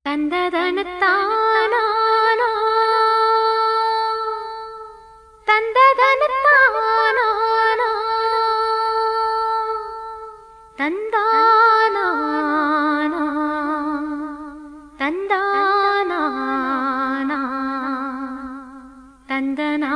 தந்ததனத்தானா தந்ததனத்தானா தந்தானா தந்தானா தந்தனா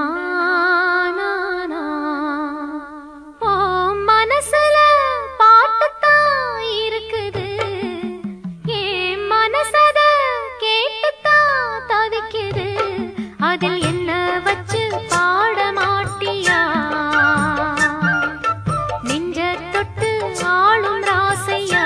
அதில் என்ன வச்சு பாட மாட்டியா நெஞ்ச தொட்டு ஆளும் ராசையா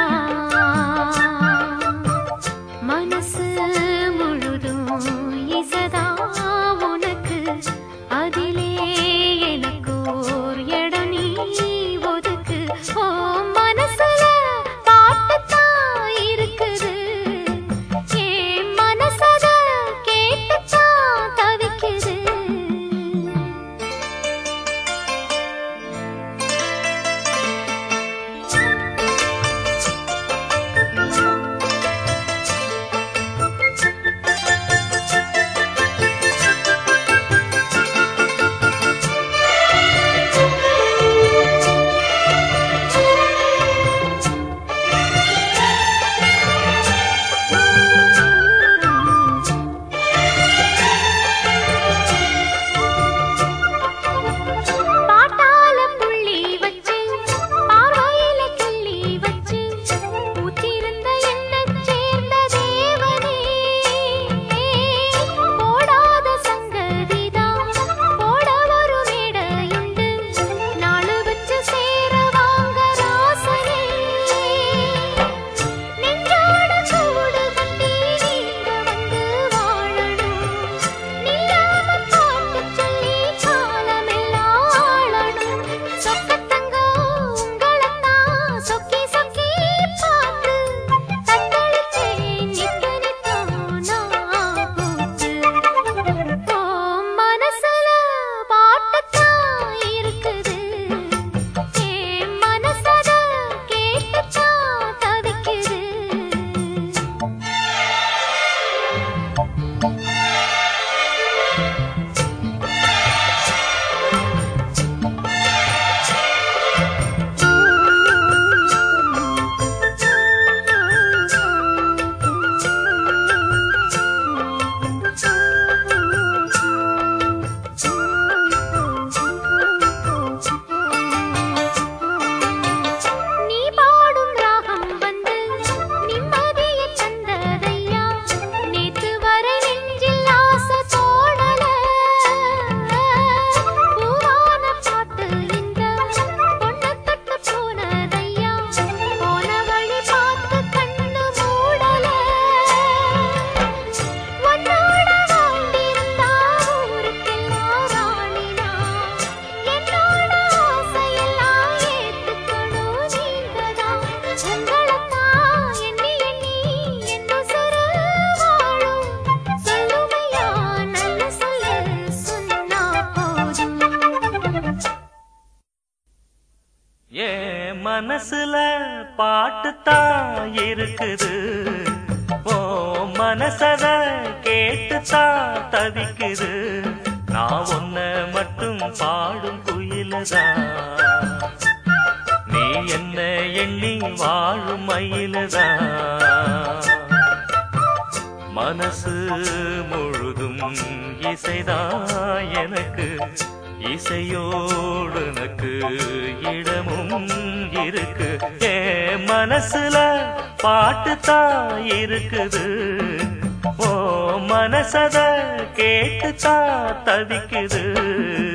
மனசு முழுதும் இசதா உனக்கு அதிலே எனக்கு ஓர் இடம் நீ ஒதுக்கு ஓ மனசுல பாட்டுத்தான் இருக்குது மனசுல பாட்டுத்தான் இருக்குது ஓ மனசத கேட்டுத்தான் தவிக்குது நான் ஒன்ன மட்டும் பாடும் குயிலதான் நீ என்ன எண்ணி வாழும் மயிலதான் மனசு முழுதும் இசைதான் எனக்கு இசையோடு எனக்கு இடமும் இருக்கு ஏ மனசுல பாட்டுத்தான் இருக்குது ஓ மனசத கேட்டுத்தான் தவிக்குது